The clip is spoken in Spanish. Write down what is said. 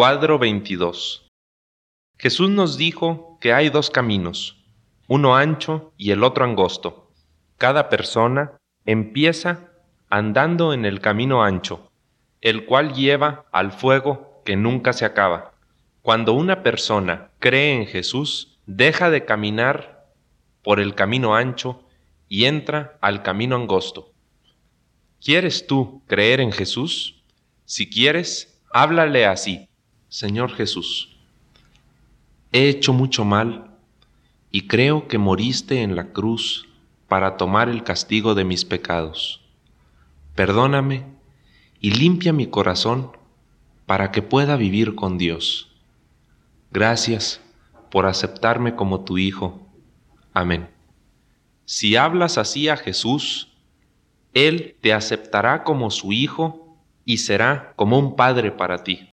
Cuadro 22. Jesús nos dijo que hay dos caminos, uno ancho y el otro angosto. Cada persona empieza andando en el camino ancho, el cual lleva al fuego que nunca se acaba. Cuando una persona cree en Jesús, deja de caminar por el camino ancho y entra al camino angosto. ¿Quieres tú creer en Jesús? Si quieres, háblale así: Señor Jesús, he hecho mucho mal y creo que moriste en la cruz para tomar el castigo de mis pecados. Perdóname y limpia mi corazón para que pueda vivir con Dios. Gracias por aceptarme como tu Hijo. Amén. Si hablas así a Jesús, Él te aceptará como su Hijo y será como un padre para ti.